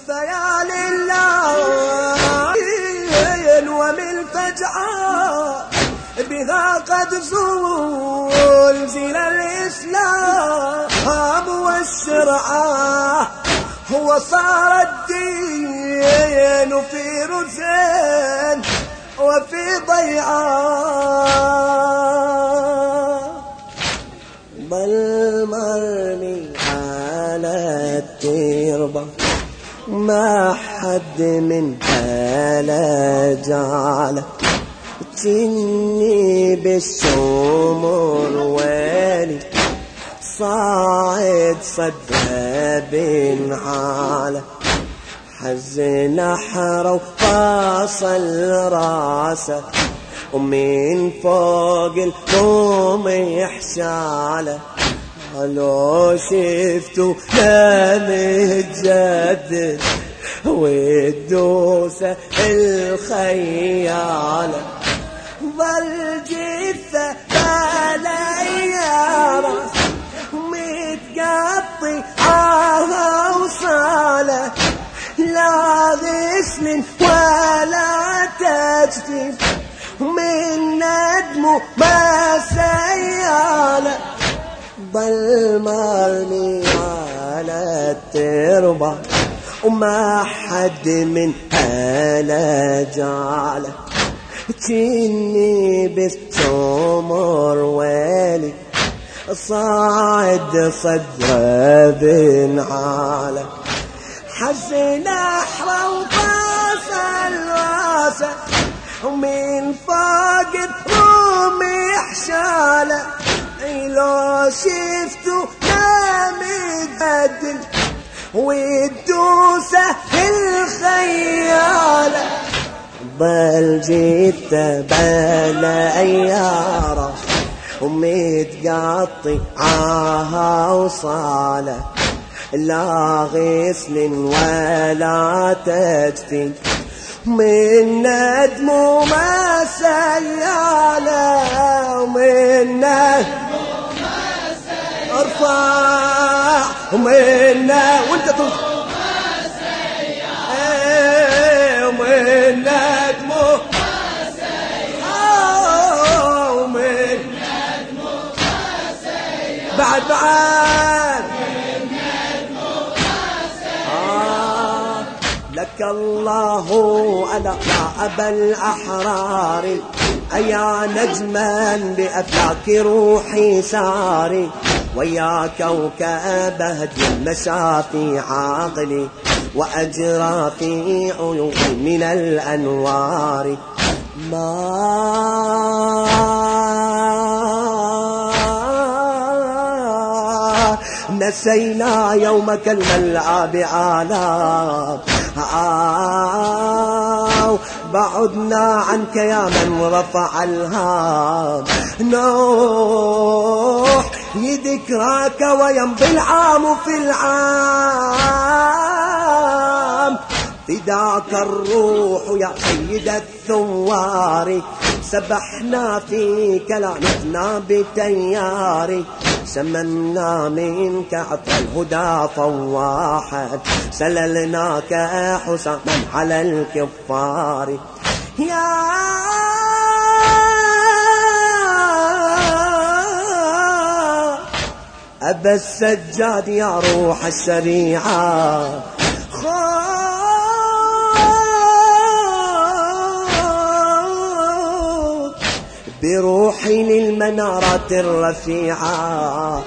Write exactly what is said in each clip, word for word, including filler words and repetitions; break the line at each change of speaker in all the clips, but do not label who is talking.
فيا لله ومن فجعة بها قد زلزل الإسلام والشرعة هو صار الدين في رزين وفي ضيعة بل مرمي على التربة ما حد منها لا جعله جني بالسمر والي صاعد صدها بن حاله حزن حره وفاصل راسه ومن فوق القوم يحشاله لو شفتوا لا متجدد والدوسة الخيالة ظل جثة بلا راس متقطي عاها وصاله لا غسل ولا تجديد من ندمه ما سياله ظل مرمي على التربة وما حد من هلا جعله جني بالسمر والي صاعد صدره بنعاله حزن احرى وفاصل راسه ومن فوق الروم يحشاله لو شفتوا لا متبدل والدوسة الخيالة بل جيت بلا ايارة ومتقطي عاها وصاله لا غسل ولا تجفين من ندمه ما سياله ومن ندمه ما سياله ارفع ومنا وانت ترفع ما سياله ومن ندمه ما سياله ومن ندمه ما سياله بعد بعد لك الله ألا يا أبا الأحرار أيا نجما بأفلاك روحي ساري ويا كوكب هدي مشى في عقلي وأجرى في عيوني من الأنوار ما نسينا يومك الملعى بعالم آه بعدنا عنك يا من رفع الهام نوح يذكراك ويمضي العام في العام فداك الروح يا سيد الثوار سبحنا فيك لعنتنا بتياري سمنا منك عطر الهدى فواحا سللناك حساما على الكفار يا أبا السجاد يا روح الشريعة بروحي للمنارات الرفيعة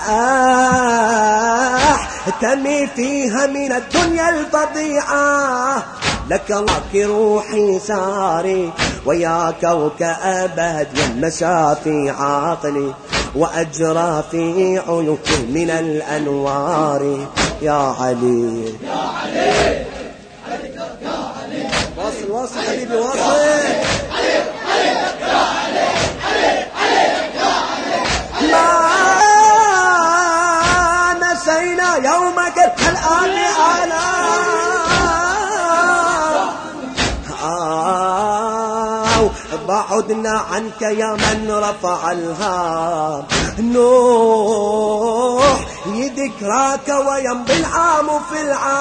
أحتمي فيها من الدنيا الفظيعة لك لك روحي ساري ويا كوكب هدي مشى في عقلي وأجرى في عيوني من الأنوار يا علي
يا علي يا علي
واصل واصل حبيبي واصل يومك الآن على آه بعدنا عنك يا من رفع الهام نوح ذكراك ويمضي العام في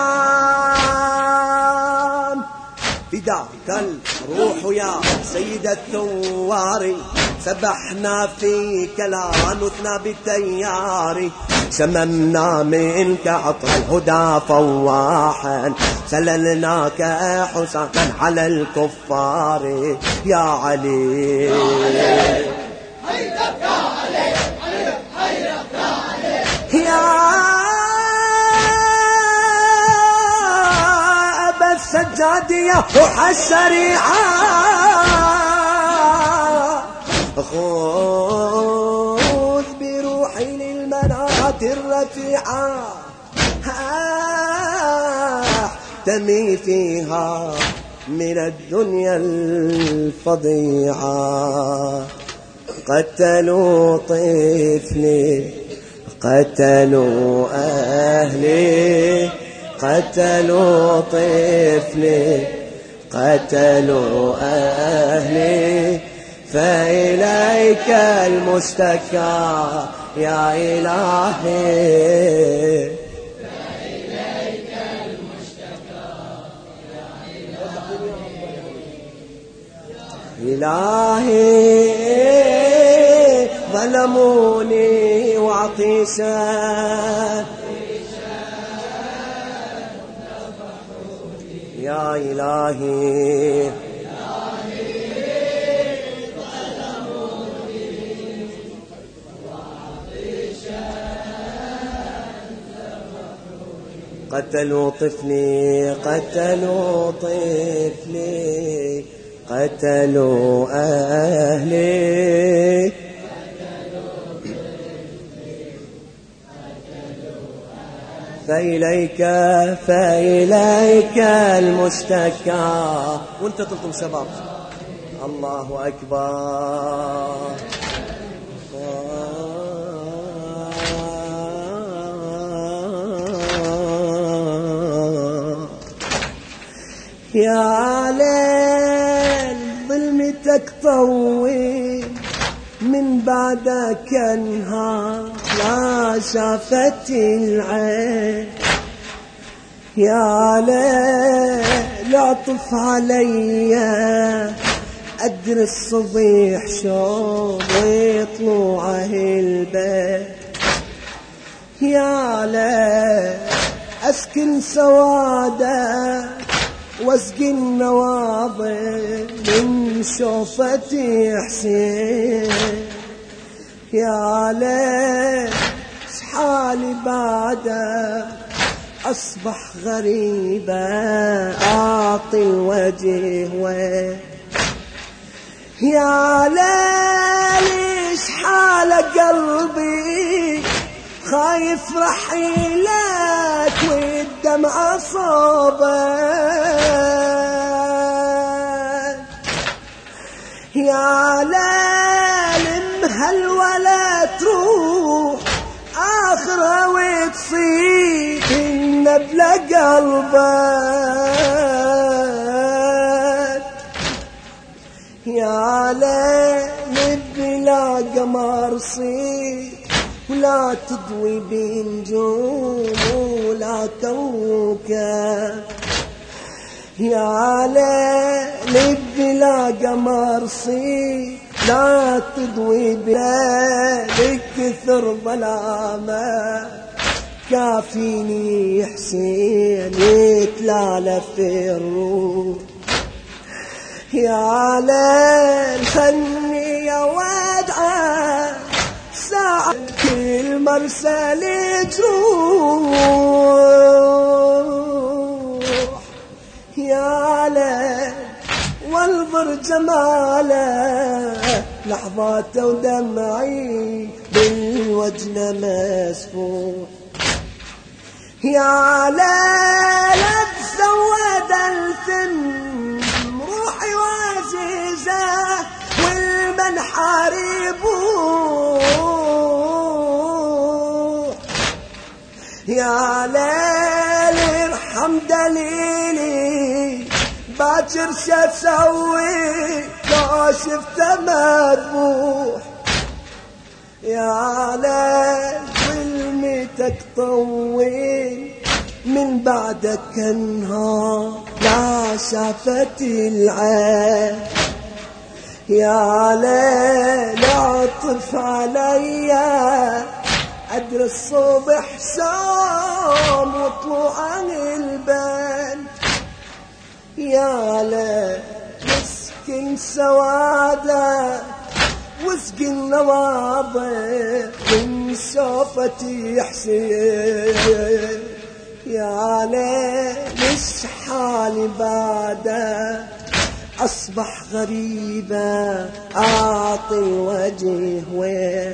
العام. فداك الروح يا سيد الثوار، سبحنا فيك لا نثنى بالتيار، شممنا منك عطر الهدى فواحا، سللناك حسانا على الكفار يا علي.
يا علي حيدر يا علي، حيدر يا علي،
يا أبا السجاد يا روح الشريعة، خذ بروحي للمناة الرفيعة، احتمي فيها من الدنيا الفظيعة. قتلوا طفلي قتلوا أهلي، قتلوا طفلي قتلوا أهلي، فإليك المشتكى يا إلهي،
فإليك المشتكى يا
إلهي. ظلموني وعطيشا يا إلهي، قتلوا طفلي قتلوا طفلي قتلوا أهلي، فإليك فإليك المشتكى. وانت تلطم شباب. الله أكبر. يا ليل ظلمتك طويل، من بعدك انهار لا شافت العين. يا ليل اعطف عليا، أدري الصبيح شوق وطلوعه البيت. يا ليل أسكن سوادك واسقي النواضل من شوفتي حسين. يا ليل شحالي بعدك أصبح غريبة، أعطي الوجه وين. يا ليل شحال قلبي خايف رحيلك والدمع صوبك. يا ليل مهل ولا تروح آخرها وتصيب النبل قلبك. يا ليل بلا قمر صيب ولا تضوي بنجوم ولا كوكب. يا ليل بلا قمر صيب لا تضوي بليلك كثر ظلامة. كافيني حسين يتلالى في الروح. يا ليل خلني يا ودعه ساعة كل مرسل تروح. يا ليل وانظر جماله، لحظاته ودمعي بالوجه مسفوح. يا ليل تسود الثم روحي وعزيزه والمنحر يبوح. يا ليل ارحم دليلي باكر شسوي لو شفته مذبوح. يا ليل ظلمتك حياتك طول من بعدك انهار لا شافت العين. يا ليل عطف عليا أدري الصبح شام وطلوع البن. يا ليل مسكن سوادك واسقي النواضح من شوفتي حسين. يا ليل اش حالي بعدك أصبح غريبة أعطي الوجه وين.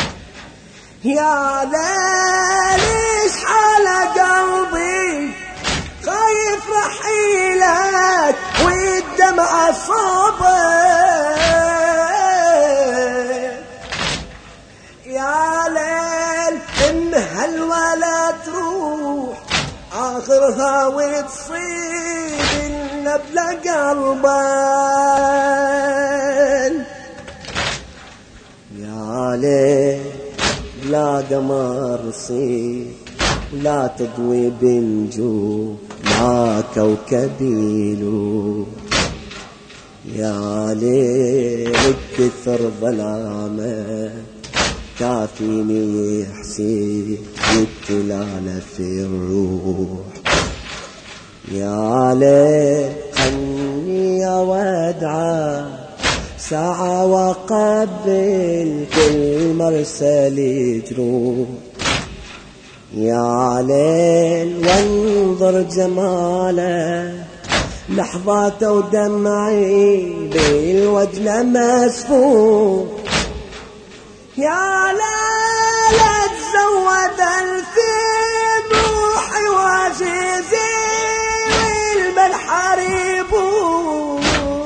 يا ليل ايش حال قلبي خايف رحيلك والدمع صابر. يا ليل ان هالولا تروح آخرها وتصيب النبلة قلبان. يا ليل لا قمر صيب ولا تضوي بنجوم مع كوكبي له. يا ليل كثر ظلامه كافيني يحسي التلال في الروح. يا ليل خلني ودعه ساعة وقبل كل مرسل جروح. يا ليل وانظر جماله لحظاته ودمعي بالوجه مسفوح. يا ليل تزود الفيم روحي وعزيزي والبحر يبوح.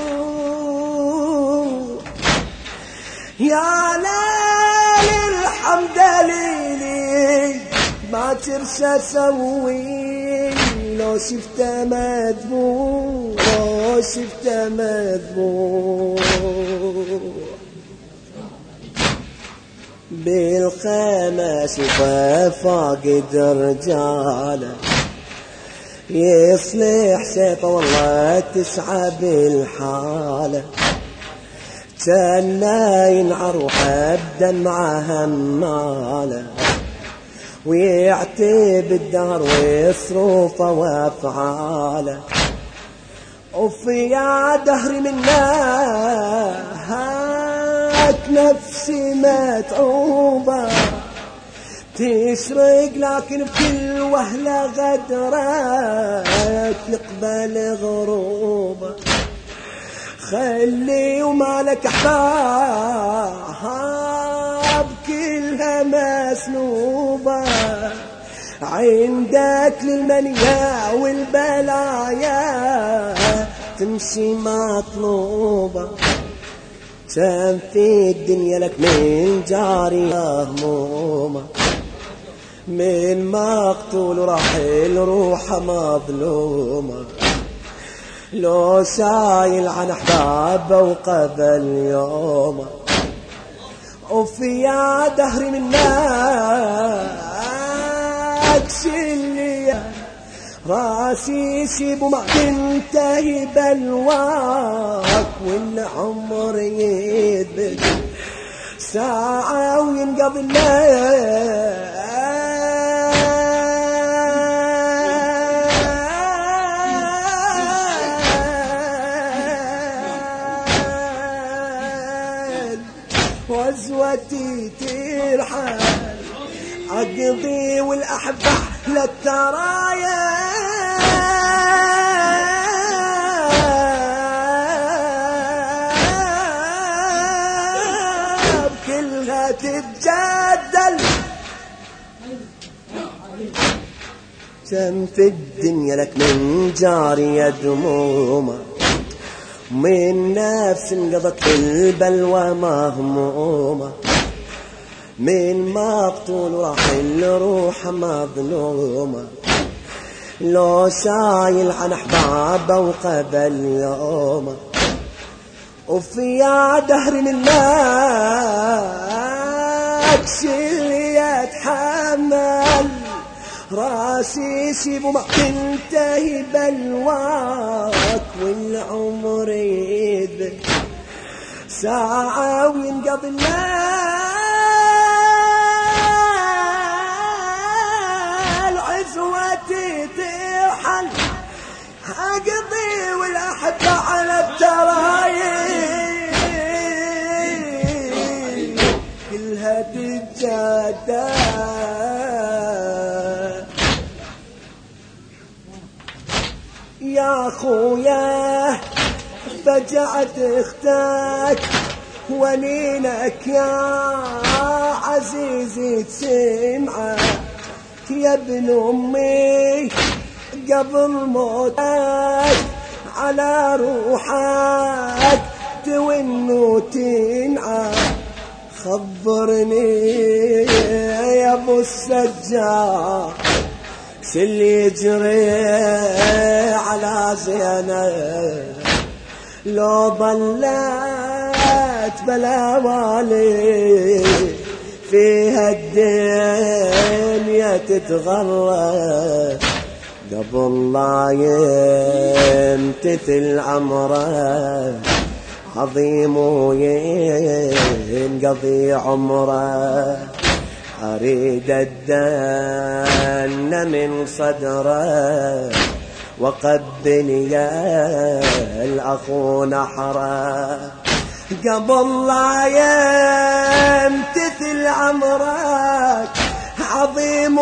يا ليل الحمد لله ما ترسى سوي لو شفته مذبوح لو شفته مذبوح. بالخمس فاقد رجاله يصلح سيفه والله تسعى بالحاله. كنا ينعر وحبدا مع هماله ويعتب الدهر ويصرفه وافعاله. وفي يا دهر منا هاك نفسي متعوبة تشرق لكن بكل وهلة غدرك نقبل غروبة. خلي ومالك احباب كلها مسنوبة عندك للمنيا والبلايا تمشي مطلوبة. كم في الدنيا لك من جاري همومة من مقتول راحل روحه مظلومة. لو سايل عن احبابه وقبل يومه وفي يا دهر منك شلي راسي سيب وما تنتهي بلواك والعمر يدبل ساعة وينقضي الليل. وزوتي ترحل عقبي والأحبة للترايا كلها تتجدل. كم في الدنيا لك من جارية دمومة من نفس انقضت في البلوى مهمومة من مقتول راحل روح مظلومة. لو شايل عن احبابه وقبل يومه وفي يا دهر منك شليت اتحمل راسي سيب وما تنتهي بلواك والعمر يذل ساعة وينقضي الليل عزوتي تحل أقضي والأحبة على الترايب كلها تتجدد يا خويا فجعت اختك ونينك يا عزيزي تسمعه يا ابن امي قبل موتك على روحك تون وتنعى خبرني يا ابو السجار شلي يجري على زينب لو ضلت بلا والي فيها الدنيا تتغرب قبل لا يمتثل عمره عظيم وينقضي عمره أريد الدن من صدره وقبل يا الأخو نحره قبل لا يمتثل عمرك عظيم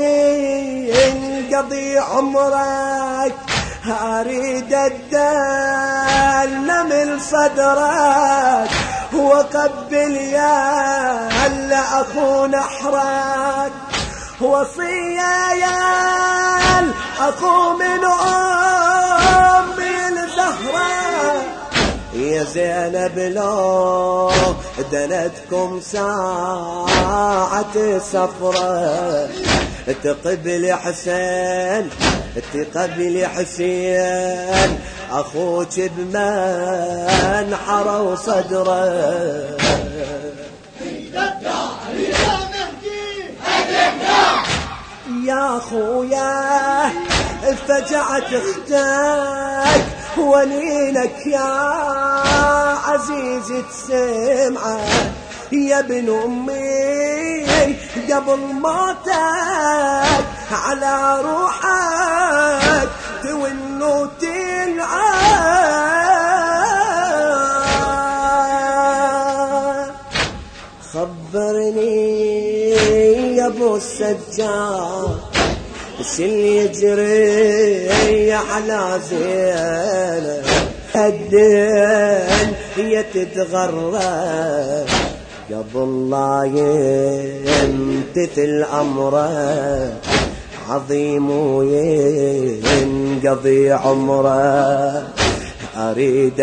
وينقضي عمرك أريد الدن من صدرك وقبل يا الأخو نحرك وصية يا الأخو من أمي الزهراء يا زينب لو دنتكم ساعة سفرة تقبل حسين تقبل حسين أخوك بمنحره وصدره يا خويا فجعت اختك ونينك يا عزيزي تسمعه يا ابن امي قبل موتك على روحك تون وتنعى خبرني يا ابو السجار شلي يجري على زينب الدين هي تتغرب قبل لا يمتثل أمره عظيم وينقضي عمره أريد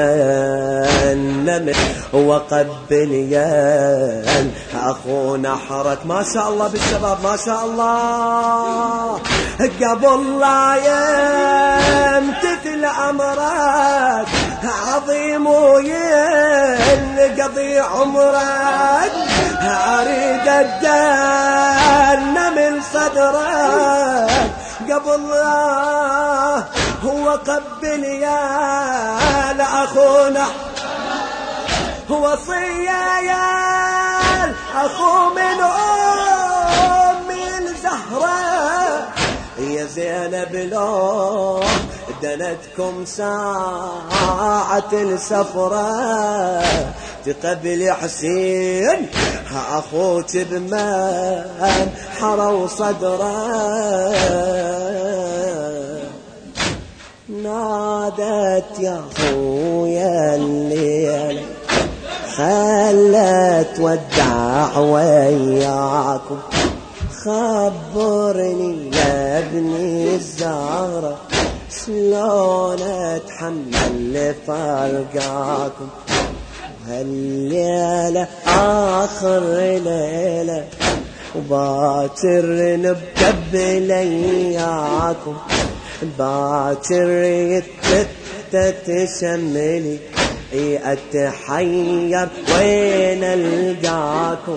الدن وقبل يا أخو نحرك ما شاء الله بالشباب ما شاء الله قبل لا يمتثل أمرك عظيم وينقضي عمرك أريد الدن من صدرك قبل لا هو قبل يا لأخونا وصية يا الأخو من أمي الزهراء يا زينب لو دنتكم ساعة السفرة تقبل حسين أخوك بمنحره وصدره نادت يا خويا الليلة خلت ودع وياكم خبرني يا ابني الزهرة شلون اتحمل فرقاكم هالليلة آخر ليلة وباكر نبكي بلياكم باكر يتتت تشملي اتحير وين القاكم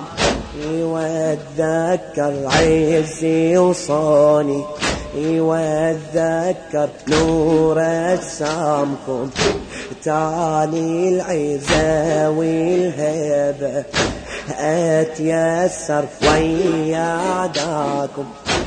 واتذكر عزي وصوني واتذكر نور اجسامكم تالي العزة والهيبة اتيسر ويا عداكم